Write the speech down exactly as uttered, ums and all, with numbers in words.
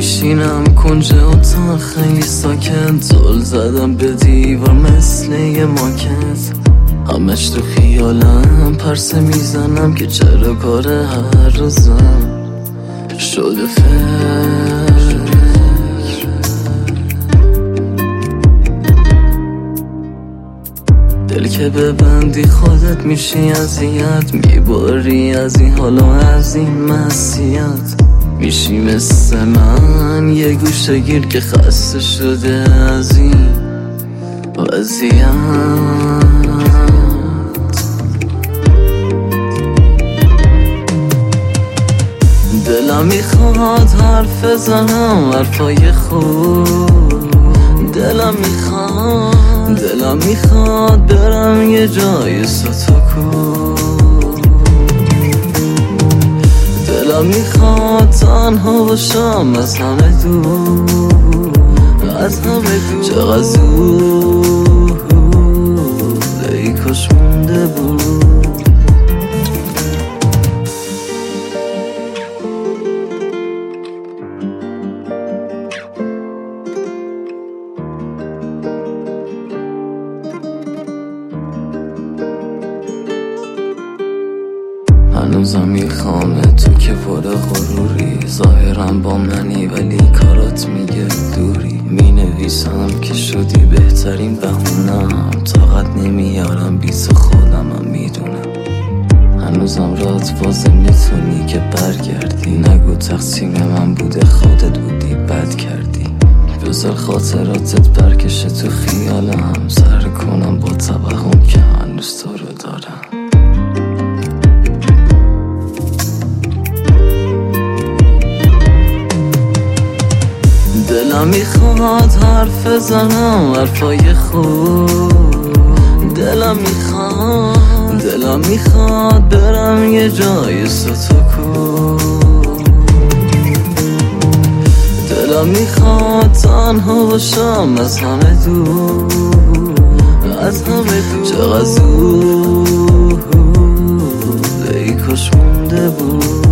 میشینم کنج اتاق خیلی ساکت، زل زدم به دیوار مثل یه ماکت، همش تو خیالم پرسه میزنم که چرا کار هر روزم شده فکر. دل که ببندی خودت میشی اذیت، میباری از این حال و از این مسیت، میشی مثل من یه گوشه گیر که خسته شده از این وضعیت. دلم میخواد حرف بزنم حرفای خوب، دلم میخواد دلم میخواد برم یه جای سوتوکو، دلم میخواد تنها باشم از همه دور، از همه دور. چقدر زود ای کاش مونده بود. هنوزم میخوام تو که پر غروری، ظاهرم با منی ولی کارات میگه دوری، مینویسم که شدی بهترین بهونم، طاقت نمیارم بیس خودمم میدونم، هنوزم رات بازه میتونی که برگردی، نگو تقسیم من بوده خودت بودی بد کردی، بذار خاطراتت برکشه تو خیالم، سر کنم با توهم که هنوز تو رو دارم. دلم میخواد حرف بزنم حرفای خوب، دلم میخواد دلم میخواد برم یه جای سوتوکو، دلم میخواد تنها باشم از همه دور، از همه دور. چقدر زود ای کاش مونده بود.